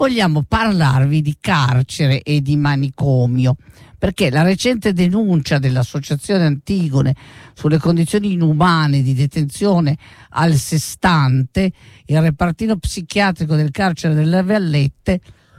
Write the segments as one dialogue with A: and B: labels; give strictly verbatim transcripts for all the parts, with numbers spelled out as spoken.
A: vogliamo parlarvi di carcere e di manicomio, perché la recente denuncia dell'Associazione Antigone sulle condizioni inumane di detenzione al Sestante, il repartino psichiatrico del carcere delle Vallette,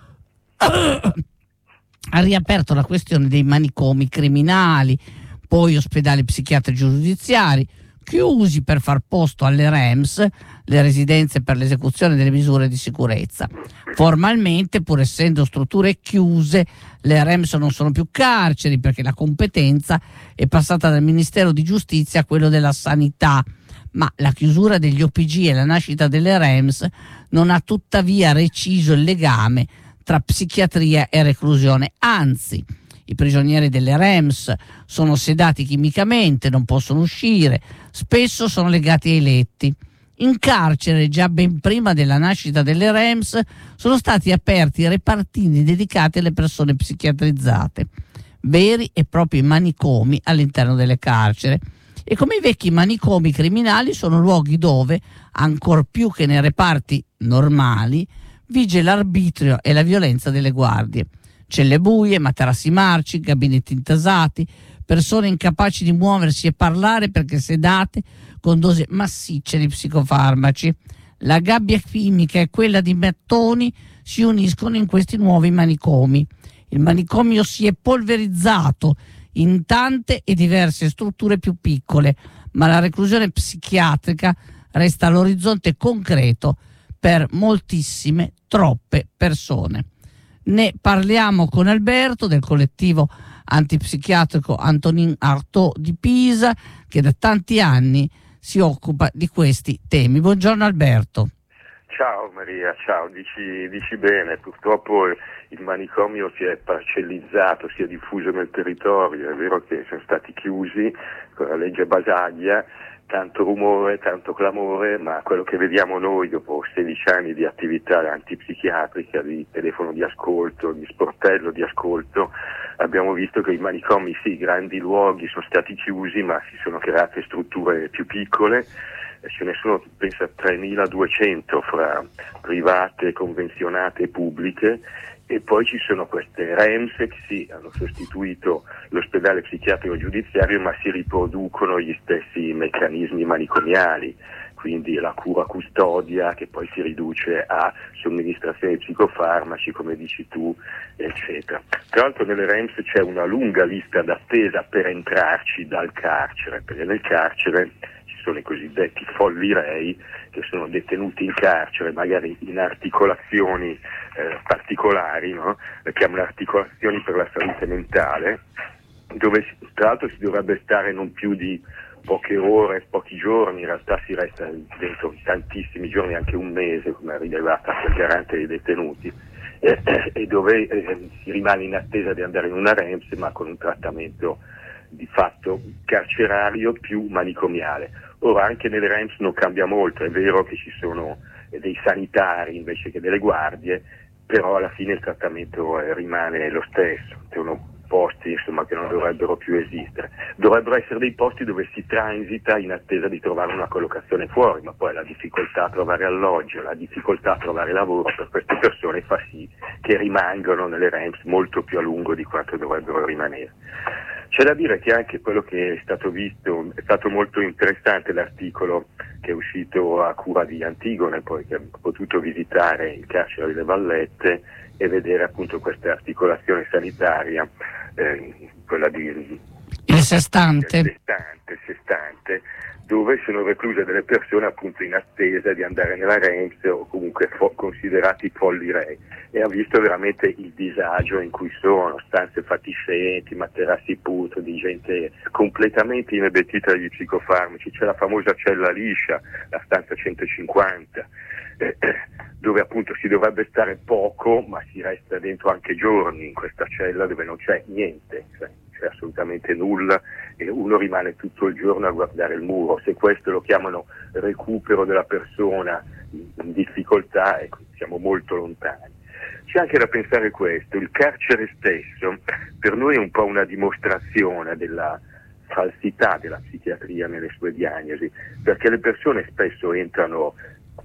A: ha riaperto la questione dei manicomi criminali, poi ospedali psichiatrici giudiziari, chiusi per far posto alle R E M S, le residenze per l'esecuzione delle misure di sicurezza. Formalmente, pur essendo strutture chiuse, le R E M S non sono più carceri, perché la competenza è passata dal Ministero di Giustizia a quello della Sanità, ma la chiusura degli O P G e la nascita delle R E M S non ha tuttavia reciso il legame tra psichiatria e reclusione, anzi i prigionieri delle R E M S sono sedati chimicamente, non possono uscire, spesso sono legati ai letti. In carcere, già ben prima della nascita delle R E M S, sono stati aperti repartini dedicati alle persone psichiatrizzate, veri e propri manicomi all'interno delle carceri. E come i vecchi manicomi criminali sono luoghi dove, ancor più che nei reparti normali, vige l'arbitrio e la violenza delle guardie. Celle buie, materassi marci, gabinetti intasati, persone incapaci di muoversi e parlare perché sedate con dosi massicce di psicofarmaci. La gabbia chimica e quella di mattoni si uniscono in questi nuovi manicomi. Il manicomio si è polverizzato in tante e diverse strutture più piccole, ma la reclusione psichiatrica resta l'orizzonte concreto per moltissime, troppe persone. Ne parliamo con Alberto del collettivo antipsichiatrico Antonin Artaud di Pisa, che da tanti anni si occupa di questi temi. Buongiorno Alberto.
B: Ciao Maria, ciao, dici, dici bene, purtroppo il manicomio si è parcellizzato, si è diffuso nel territorio, è vero che sono stati chiusi con la legge Basaglia, tanto rumore, tanto clamore, ma quello che vediamo noi dopo sedici anni di attività antipsichiatrica, di telefono di ascolto, di sportello di ascolto, abbiamo visto che i manicomi, sì, grandi luoghi sono stati chiusi, ma si sono create strutture più piccole. Ce ne sono, penso, tremiladuecento fra private, convenzionate e pubbliche, e poi ci sono queste R E M S che sì, hanno sostituito l'ospedale psichiatrico giudiziario, ma si riproducono gli stessi meccanismi manicomiali, quindi la cura custodia che poi si riduce a somministrazione di psicofarmaci, come dici tu, eccetera. Tra l'altro nelle R E M S c'è una lunga lista d'attesa per entrarci dal carcere, perché nel carcere sono i cosiddetti folli rei, che sono detenuti in carcere, magari in articolazioni eh, particolari, no? Le chiamano articolazioni per la salute mentale, dove si, tra l'altro si dovrebbe stare non più di poche ore, pochi giorni, in realtà si resta dentro tantissimi giorni, anche un mese, come ha rilevato il garante dei detenuti, eh, e dove eh, si rimane in attesa di andare in una R E M S, ma con un trattamento di fatto carcerario più manicomiale. Ora anche nelle R E M S non cambia molto, è vero che ci sono dei sanitari invece che delle guardie, però alla fine il trattamento eh, rimane lo stesso, sono posti insomma che non dovrebbero più esistere. Dovrebbero essere dei posti dove si transita in attesa di trovare una collocazione fuori, ma poi la difficoltà a trovare alloggio, la difficoltà a trovare lavoro per queste persone fa sì che rimangano nelle R E M S molto più a lungo di quanto dovrebbero rimanere. C'è da dire che anche quello che è stato visto, è stato molto interessante l'articolo che è uscito a cura di Antigone, poi che ho potuto visitare il carcere delle Vallette e vedere appunto questa articolazione sanitaria, eh, quella di
A: il Sestante.
B: Sestante, Sestante, dove sono recluse delle persone appunto in attesa di andare nella R E M S o comunque fo- considerati folli rei, e ha visto veramente il disagio in cui sono, stanze fatiscenti, materassi putridi, gente completamente inebetita dagli psicofarmaci. C'è la famosa cella liscia, la stanza centocinquanta, eh, dove appunto si dovrebbe stare poco, ma si resta dentro anche giorni in questa cella dove non c'è niente, cioè c'è assolutamente nulla, e uno rimane tutto il giorno a guardare il muro. Se questo lo chiamano recupero della persona in difficoltà, ecco, siamo molto lontani. C'è anche da pensare questo: il carcere stesso per noi è un po' una dimostrazione della falsità della psichiatria nelle sue diagnosi, perché le persone spesso entrano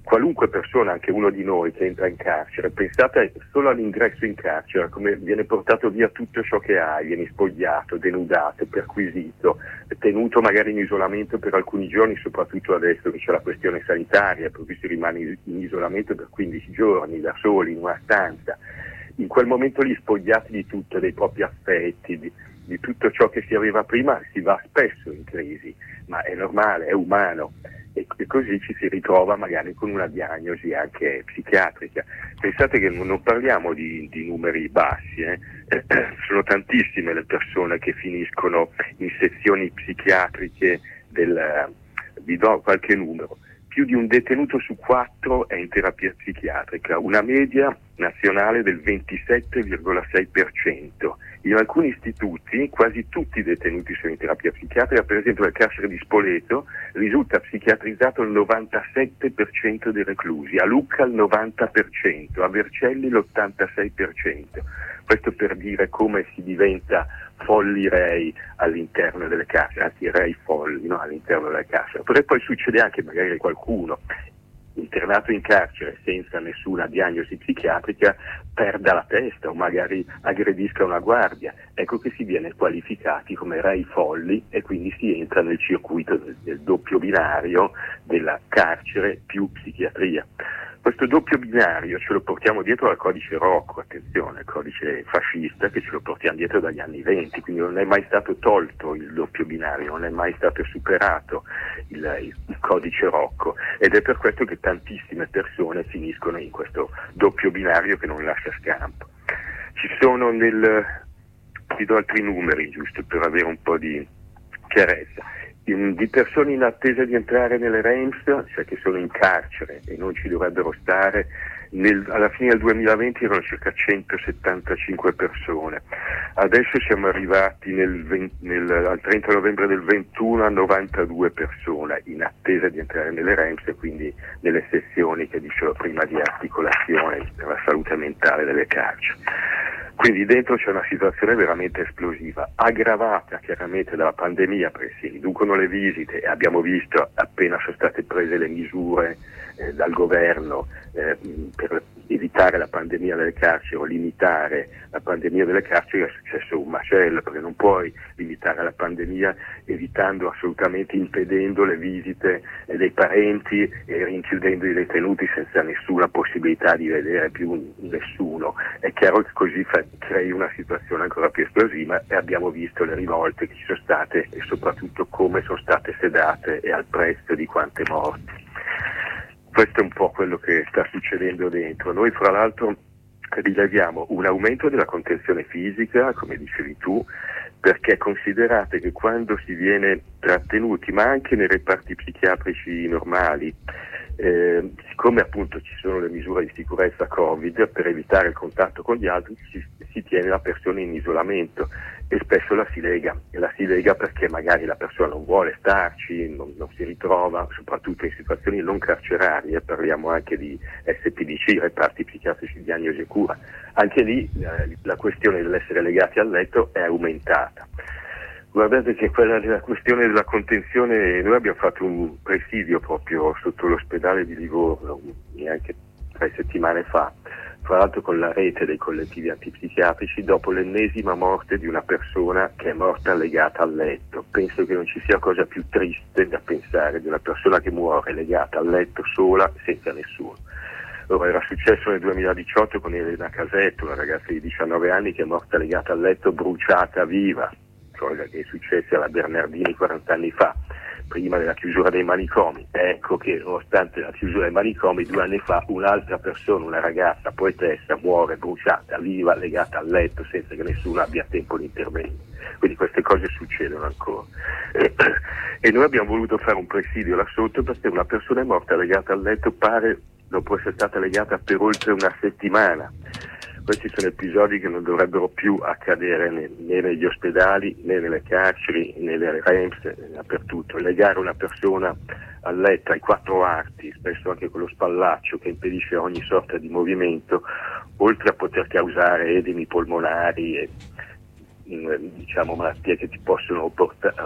B: qualunque persona, anche uno di noi che entra in carcere, pensate solo all'ingresso in carcere, come viene portato via tutto ciò che hai, vieni spogliato, denudato, perquisito, tenuto magari in isolamento per alcuni giorni, soprattutto adesso che c'è la questione sanitaria, per cui si rimane in isolamento per quindici giorni, da soli, in una stanza. In quel momento lì, spogliati di tutto, dei propri affetti, di, di tutto ciò che si aveva prima, si va spesso in crisi, ma è normale, è umano. E così ci si ritrova magari con una diagnosi anche psichiatrica. Pensate che non parliamo di, di numeri bassi, eh? Sono tantissime le persone che finiscono in sezioni psichiatriche del, vi do qualche numero, più di un detenuto su quattro è in terapia psichiatrica, una media nazionale del ventisette virgola sei per cento. In alcuni istituti quasi tutti i detenuti sono in terapia psichiatrica, per esempio nel carcere di Spoleto risulta psichiatrizzato il novantasette per cento dei reclusi, a Lucca il novanta per cento, a Vercelli l'ottantasei per cento. Questo per dire come si diventa folli rei all'interno delle carceri, anzi rei folli, no? All'interno delle carceri. Perché poi succede anche magari qualcuno internato in carcere senza nessuna diagnosi psichiatrica perda la testa o magari aggredisca una guardia. Ecco che si viene qualificati come rei folli e quindi si entra nel circuito del, del doppio binario della carcere più psichiatria. Questo doppio binario ce lo portiamo dietro dal codice Rocco, attenzione, il codice fascista che ce lo portiamo dietro dagli anni venti, quindi non è mai stato tolto il doppio binario, non è mai stato superato il, il codice Rocco, ed è per questo che tantissime persone finiscono in questo doppio binario che non lascia scampo. Ci sono nel, vi do altri numeri giusto per avere un po' di chiarezza. Di persone in attesa di entrare nelle R E M S, cioè che sono in carcere e non ci dovrebbero stare, nel, alla fine del duemilaventi erano circa centosettantacinque persone. Adesso siamo arrivati nel, nel, al trenta novembre del ventuno a novantadue persone in attesa di entrare nelle R E M S e quindi nelle sessioni che dicevo prima di articolazione per la salute mentale delle carceri. Quindi dentro c'è una situazione veramente esplosiva, aggravata chiaramente dalla pandemia, perché si riducono le visite e abbiamo visto appena sono state prese le misure eh, dal governo eh, per evitare la pandemia delle carceri o limitare la pandemia delle carceri, è successo un macello, perché non puoi limitare la pandemia evitando assolutamente, impedendo le visite dei parenti e rinchiudendo i detenuti senza nessuna possibilità di vedere più nessuno. È chiaro che così fa, crei una situazione ancora più esplosiva e abbiamo visto le rivolte che ci sono state e soprattutto come sono state sedate e al prezzo di quante morti. Questo è un po' quello che sta succedendo dentro. Noi fra l'altro rileviamo un aumento della contenzione fisica, come dicevi tu, perché considerate che quando si viene trattenuti, ma anche nei reparti psichiatrici normali, eh, siccome appunto ci sono le misure di sicurezza Covid, per evitare il contatto con gli altri si, si tiene la persona in isolamento e spesso la si lega, e la si lega perché magari la persona non vuole starci, non, non si ritrova, soprattutto in situazioni non carcerarie, parliamo anche di S P D C, reparti psichiatrici di diagnosi e cura. Anche lì eh, la questione dell'essere legati al letto è aumentata. Guardate che quella della questione della contenzione, noi abbiamo fatto un presidio proprio sotto l'ospedale di Livorno, neanche tre settimane fa, tra l'altro con la rete dei collettivi antipsichiatrici, dopo l'ennesima morte di una persona che è morta legata al letto. Penso che non ci sia cosa più triste da pensare di una persona che muore legata al letto sola, senza nessuno. Ora, era successo nel duemiladiciotto con Elena Casetto, una ragazza di diciannove anni che è morta legata al letto, bruciata viva, cosa che è successa alla Bernardini quaranta anni fa, prima della chiusura dei manicomi. Ecco che nonostante la chiusura dei manicomi, due anni fa un'altra persona, una ragazza poetessa, muore bruciata viva, legata al letto, senza che nessuno abbia tempo di intervenire. Quindi queste cose succedono ancora. E noi abbiamo voluto fare un presidio là sotto perché una persona è morta legata al letto, pare dopo essere stata legata per oltre una settimana. Questi sono episodi che non dovrebbero più accadere né, né negli ospedali, né nelle carceri, né nelle R E M S, né dappertutto. Legare una persona al letto ai quattro arti, spesso anche con lo spallaccio che impedisce ogni sorta di movimento, oltre a poter causare edemi polmonari e diciamo malattie che ti possono portare,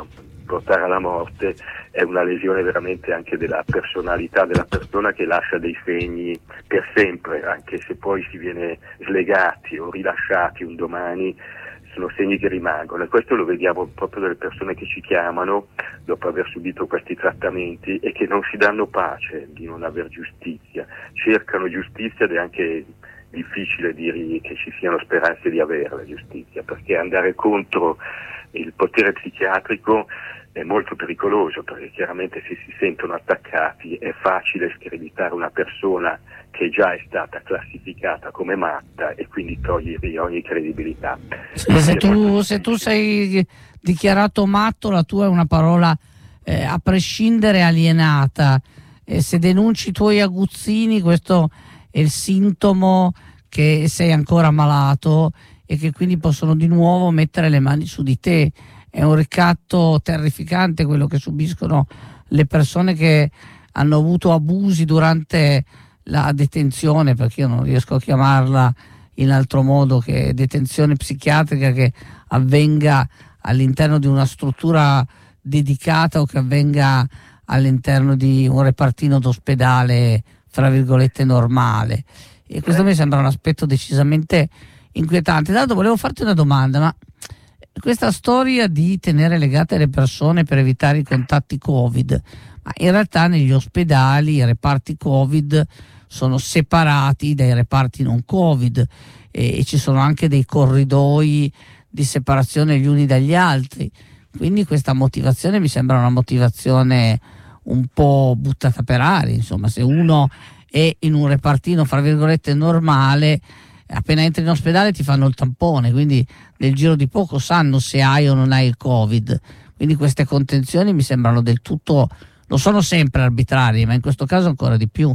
B: portare alla morte, è una lesione veramente anche della personalità della persona, che lascia dei segni per sempre, anche se poi si viene slegati o rilasciati un domani, sono segni che rimangono, e questo lo vediamo proprio dalle persone che ci chiamano dopo aver subito questi trattamenti e che non si danno pace di non aver giustizia, cercano giustizia, ed è anche difficile dire che ci siano speranze di averla giustizia, perché andare contro il potere psichiatrico è molto pericoloso, perché chiaramente se si sentono attaccati è facile screditare una persona che già è stata classificata come matta e quindi togliergli ogni credibilità.
A: Sì, se, tu, se tu sei dichiarato matto, la tua è una parola eh, a prescindere alienata, e se denunci i tuoi aguzzini, questo è il sintomo che sei ancora malato e che quindi possono di nuovo mettere le mani su di te. È un ricatto terrificante quello che subiscono le persone che hanno avuto abusi durante la detenzione, perché io non riesco a chiamarla in altro modo che detenzione psichiatrica, che avvenga all'interno di una struttura dedicata o che avvenga all'interno di un repartino d'ospedale fra virgolette normale, e questo mi sembra un aspetto decisamente inquietante. Tanto volevo farti una domanda, ma questa storia di tenere legate le persone per evitare i contatti Covid, ma in realtà negli ospedali i reparti Covid sono separati dai reparti non Covid, e, e ci sono anche dei corridoi di separazione gli uni dagli altri, quindi questa motivazione mi sembra una motivazione un po' buttata per aria. Insomma, se uno è in un repartino fra virgolette normale, appena entri in ospedale ti fanno il tampone, quindi nel giro di poco sanno se hai o non hai il Covid, quindi queste contenzioni mi sembrano del tutto, lo sono sempre arbitrarie, ma in questo caso ancora di più.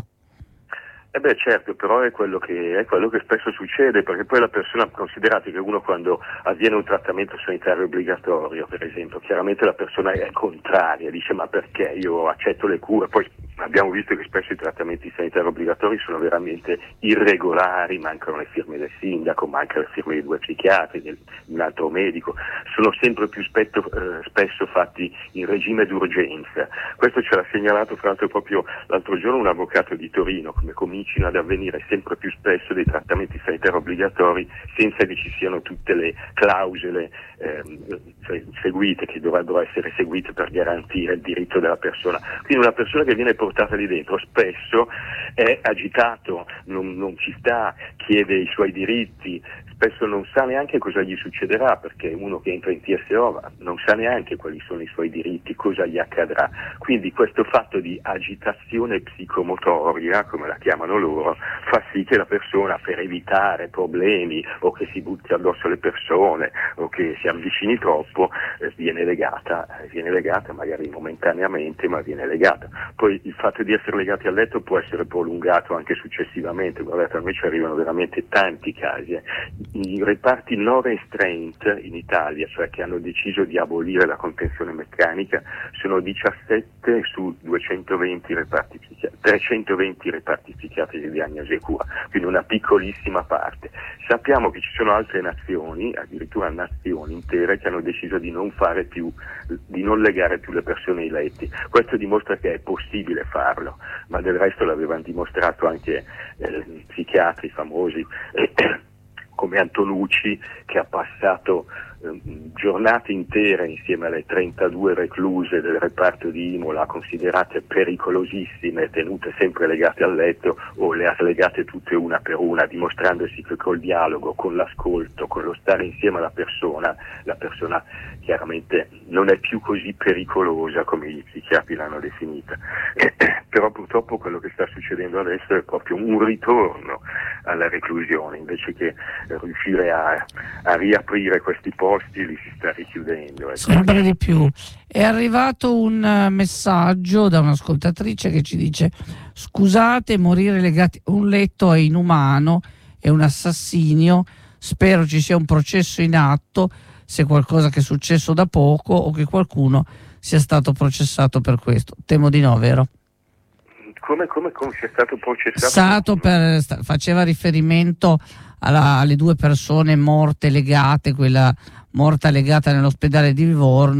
B: Eh beh certo, però è quello che è quello che spesso succede, perché poi la persona, considerate che uno quando avviene un trattamento sanitario obbligatorio, per esempio, chiaramente la persona è contraria, dice ma perché io accetto le cure, poi abbiamo visto che spesso i trattamenti sanitari obbligatori sono veramente irregolari, mancano le firme del sindaco, mancano le firme di due psichiatri, di un altro medico, sono sempre più spesso, eh, spesso fatti in regime d'urgenza. Questo ce l'ha segnalato fra l'altro proprio l'altro giorno un avvocato di Torino, come cominciano ad avvenire sempre più spesso dei trattamenti sanitari obbligatori senza che ci siano tutte le clausole eh, seguite, che dovrebbero essere seguite per garantire il diritto della persona. Quindi una persona che viene portata lì dentro spesso è agitato, non, non ci sta, chiede i suoi diritti, spesso non sa neanche cosa gli succederà, perché uno che entra in T S O non sa neanche quali sono i suoi diritti, cosa gli accadrà. Quindi questo fatto di agitazione psicomotoria, come la chiamano loro, fa sì che la persona, per evitare problemi o che si butti addosso alle persone o che si avvicini troppo, eh, viene legata, eh, viene legata magari momentaneamente, ma viene legata. Poi il fatto di essere legati al letto può essere prolungato anche successivamente. Guardate, a noi ci arrivano veramente tanti casi. Eh. I reparti no restraint in Italia, cioè che hanno deciso di abolire la contenzione meccanica, sono diciassette su duecentoventi reparti psichiatrici, trecentoventi reparti psichiatrici di diagnosi e cura, quindi una piccolissima parte. Sappiamo che ci sono altre nazioni, addirittura nazioni intere, che hanno deciso di non fare più, di non legare più le persone ai letti. Questo dimostra che è possibile farlo, ma del resto l'avevano dimostrato anche eh, psichiatri famosi eh, come Antonucci, che ha passato eh, giornate intere insieme alle trentadue recluse del reparto di Imola, considerate pericolosissime, tenute sempre legate al letto, o le ha legate tutte una per una, dimostrandosi che col dialogo, con l'ascolto, con lo stare insieme alla persona, la persona chiaramente non è più così pericolosa come gli psichiatri l'hanno definita. Eh, però purtroppo quello che sta succedendo adesso è proprio un ritorno alla reclusione, invece che riuscire a, a riaprire questi posti, li si sta richiudendo.
A: Sempre di più. È arrivato un uh, messaggio da un'ascoltatrice che ci dice: scusate, morire legati a un letto è inumano, è un assassinio, spero ci sia un processo in atto, se qualcosa che è successo da poco o che qualcuno sia stato processato per questo. Temo di no, vero?
B: Come, come, come sia stato processato?
A: Stato per, sta, faceva riferimento alla, alle due persone morte legate, quella morta legata nell'ospedale di Livorno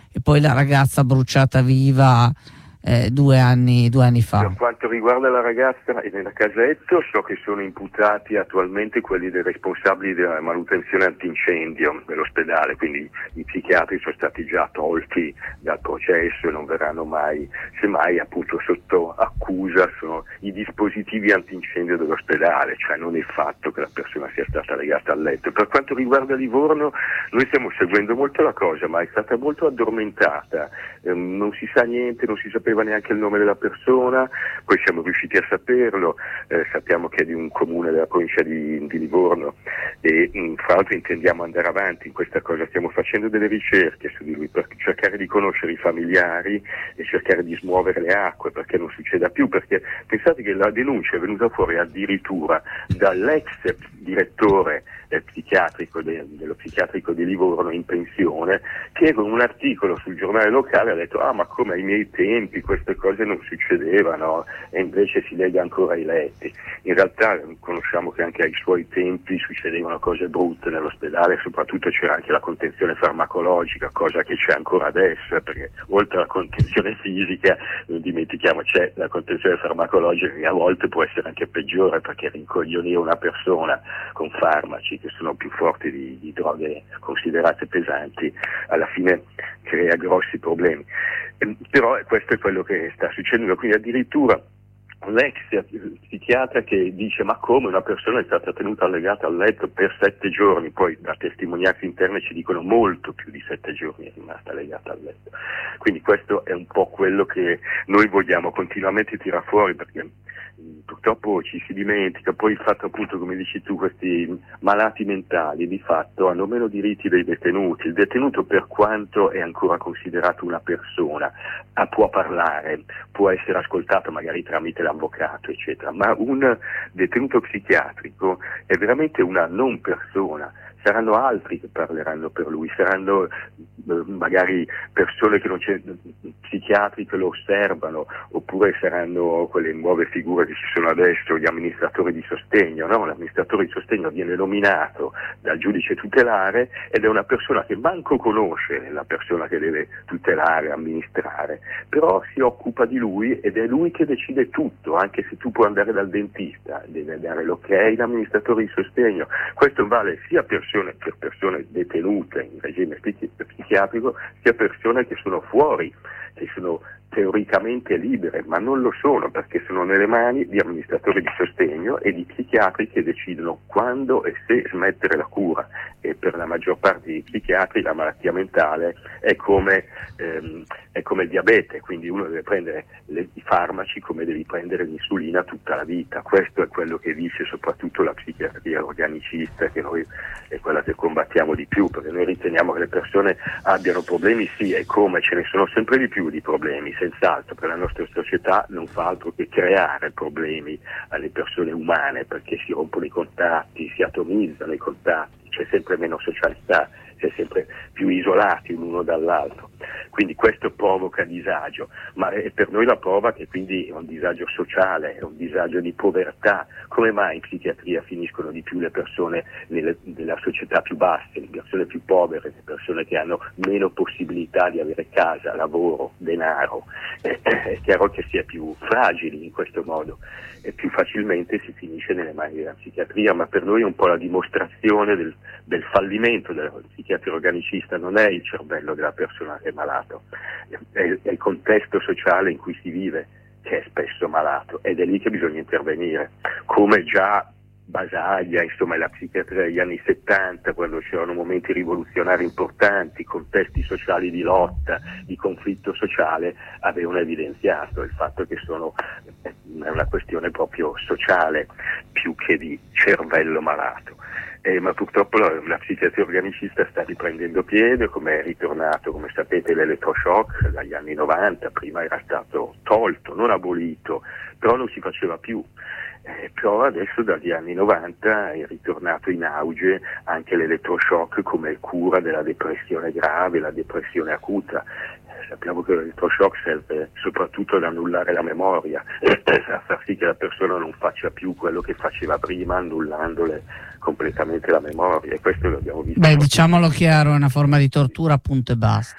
A: e poi la ragazza bruciata viva eh, due anni, due anni fa.
B: Per quanto riguarda la ragazza e nella Casetto, so che sono imputati attualmente quelli dei responsabili della manutenzione antincendio dell'ospedale, quindi i psichiatri sono stati già tolti dal processo e non verranno mai, semmai appunto sotto accusa sono i dispositivi antincendio dell'ospedale, cioè non il fatto che la persona sia stata legata al letto. Per quanto riguarda Livorno, noi stiamo seguendo molto la cosa, ma è stata molto addormentata, eh, non si sa niente, non si sapeva neanche il nome della persona, poi siamo riusciti a saperlo, eh, sappiamo che è di un comune della provincia di, di Livorno e mh, fra l'altro intendiamo andare avanti in questa cosa, stiamo facendo delle ricerche su di lui per cercare di conoscere i familiari e cercare di smuovere le acque perché non succeda più, perché pensate che la denuncia è venuta fuori addirittura dall'ex direttore eh, psichiatrico de, dello psichiatrico di Livorno in pensione, che con un articolo sul giornale locale ha detto ah ma come ai miei tempi queste cose non succedevano, e invece si lega ancora ai letti. In realtà conosciamo che anche ai suoi tempi succedevano cose brutte nell'ospedale, soprattutto c'era anche la contenzione farmacologica, cosa che c'è ancora adesso, perché oltre alla contenzione fisica, non dimentichiamo, c'è la contenzione farmacologica che a volte può essere anche peggiore perché rincoglionire una persona con farmaci che sono più forti di, di droghe considerate pesanti alla fine crea grossi problemi. Eh, però questo è quello che sta succedendo, quindi addirittura l'ex psichiatra che dice ma come una persona è stata tenuta legata al letto per sette giorni, poi da testimonianze interne ci dicono molto più di sette giorni è rimasta legata al letto. Quindi questo è un po' quello che noi vogliamo continuamente tirare fuori, perché purtroppo ci si dimentica, poi il fatto appunto come dici tu, questi malati mentali di fatto hanno meno diritti dei detenuti. Il detenuto, per quanto è ancora considerato una persona, può parlare, può essere ascoltato magari tramite l'avvocato eccetera, ma un detenuto psichiatrico è veramente una non persona. Saranno altri che parleranno per lui, saranno eh, magari persone che non c'è, psichiatri che lo osservano, oppure saranno quelle nuove figure che ci sono adesso, gli amministratori di sostegno, no? L'amministratore di sostegno viene nominato dal giudice tutelare ed è una persona che manco conosce la persona che deve tutelare, amministrare, però si occupa di lui ed è lui che decide tutto, anche se tu puoi andare dal dentista, deve dare l'ok l'amministratore di sostegno. Questo vale sia per per persone detenute in regime psichiatrico, sia persone che sono fuori, che sono teoricamente libere, ma non lo sono perché sono nelle mani di amministratori di sostegno e di psichiatri che decidono quando e se smettere la cura, e per la maggior parte dei psichiatri la malattia mentale è come, ehm, è come il diabete, quindi uno deve prendere le, i farmaci come devi prendere l'insulina tutta la vita. Questo è quello che dice soprattutto la psichiatria organicista, che noi è quella che combattiamo di più, perché noi riteniamo che le persone abbiano problemi, sì, e come ce ne sono sempre di più di problemi, senz'altro, per la nostra società non fa altro che creare problemi alle persone umane, perché si rompono i contatti, si atomizzano i contatti, c'è sempre meno socialità, si è sempre più isolati l'uno dall'altro, quindi questo provoca disagio, ma è per noi la prova che quindi è un disagio sociale, è un disagio di povertà. Come mai in psichiatria finiscono di più le persone nelle, nella società più basse, le persone più povere, le persone che hanno meno possibilità di avere casa, lavoro, denaro? Eh, è chiaro che si è più fragili in questo modo e più facilmente si finisce nelle mani della psichiatria, ma per noi è un po' la dimostrazione del, del fallimento della psichiatria organicista. Non è il cervello della persona che è malato, è, è il contesto sociale in cui si vive che è spesso malato, ed è lì che bisogna intervenire, come già Basaglia, insomma la psichiatria degli anni settanta, quando c'erano momenti rivoluzionari importanti, contesti sociali di lotta, di conflitto sociale, avevano evidenziato il fatto che sono è una questione proprio sociale più che di cervello malato. Eh, ma purtroppo la, la psichiatria organicista sta riprendendo piede, come è ritornato, come sapete, l'elettroshock dagli anni novanta, prima era stato tolto, non abolito, però non si faceva più. Eh, però adesso dagli anni novanta è ritornato in auge anche l'elettroshock come cura della depressione grave, la depressione acuta. Eh, sappiamo che l'elettroshock serve soprattutto ad annullare la memoria, a far sì che la persona non faccia più quello che faceva prima, annullandole completamente la memoria, e questo lo abbiamo visto.
A: Beh, diciamolo chiaro, è una forma di tortura, appunto, e basta.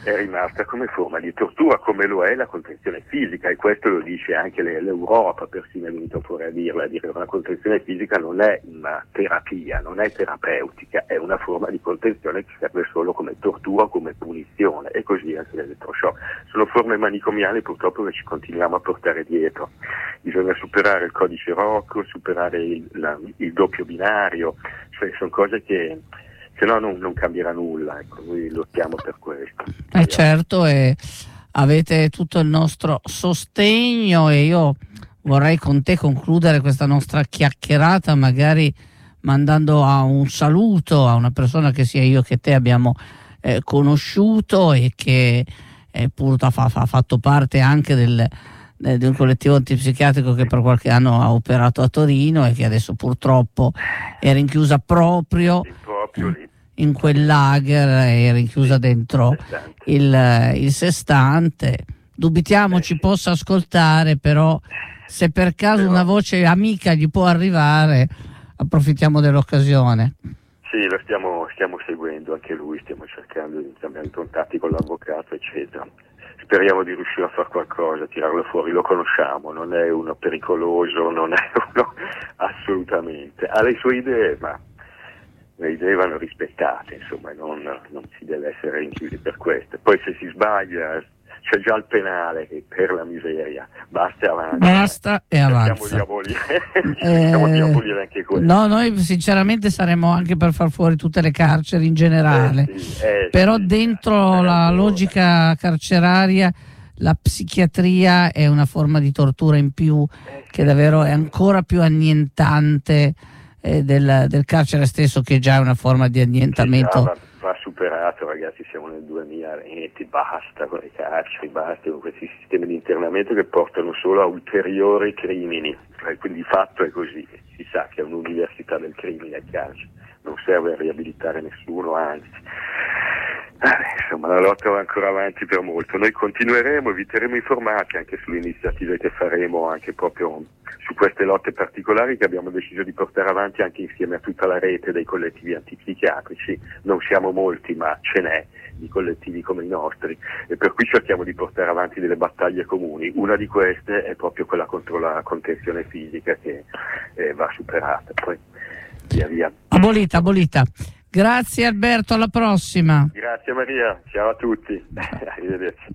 B: è rimasta come forma di tortura, come lo è la contenzione fisica, e questo lo dice anche le, l'Europa, persino è venuto fuori a dirla, a dire che una contenzione fisica non è una terapia, non è terapeutica, è una forma di contenzione che serve solo come tortura, come punizione, e così anche l'elettroshock. Sono forme manicomiali purtroppo che ci continuiamo a portare dietro. Bisogna superare il codice Rocco, superare il, la, il doppio binario, cioè sono cose che se no non, non cambierà nulla, ecco, noi lottiamo per questo.
A: Eh certo, e avete tutto il nostro sostegno, e io vorrei con te concludere questa nostra chiacchierata magari mandando a un saluto a una persona che sia io che te abbiamo eh, conosciuto e che eh, pur ha, fa, ha fatto parte anche del, del, di un collettivo antipsichiatrico che per qualche anno ha operato a Torino e che adesso purtroppo è rinchiusa proprio in quel lager, è rinchiusa dentro il, il Sestante. Dubitiamo ci possa ascoltare, però se per caso una voce amica gli può arrivare, approfittiamo dell'occasione.
B: Sì, lo stiamo, stiamo seguendo anche lui, stiamo cercando di cambiare contatti con l'avvocato, eccetera. Speriamo di riuscire a fare qualcosa, a tirarlo fuori, lo conosciamo, non è uno pericoloso, non è uno assolutamente, ha le sue idee, ma le idee vanno rispettate, insomma, non, non si deve essere rinchiusi per questo. Poi se si sbaglia c'è già il penale, che per la miseria, basta e avanti.
A: Basta e avanti.
B: Cerchiamo di abolire, cerchiamo di abolire anche questo.
A: No, noi sinceramente saremmo anche per far fuori tutte le carceri in generale,
B: eh sì, eh
A: però
B: sì,
A: dentro
B: eh,
A: la
B: allora.
A: logica carceraria la psichiatria è una forma di tortura in più che davvero è ancora più annientante eh, del, del carcere stesso, che già è una forma di annientamento.
B: Sì, va, va superato, ragazzi, siamo nel duemilaventi, basta con le carceri, basta con questi sistemi di internamento che portano solo a ulteriori crimini, quindi di fatto è così, si sa che è un'università del crimine il carcere, non serve a riabilitare nessuno, anzi. Eh, insomma, la lotta va ancora avanti per molto. Noi continueremo, vi terremo informati anche sulle iniziative che faremo anche proprio su queste lotte particolari che abbiamo deciso di portare avanti anche insieme a tutta la rete dei collettivi antipsichiatrici. Non siamo molti, ma ce n'è di collettivi come i nostri, e per cui cerchiamo di portare avanti delle battaglie comuni. Una di queste è proprio quella contro la contenzione fisica, che eh, va superata. Poi via via.
A: Abolita, abolita. Grazie Alberto, alla prossima.
B: Grazie Maria, ciao a tutti. Arrivederci.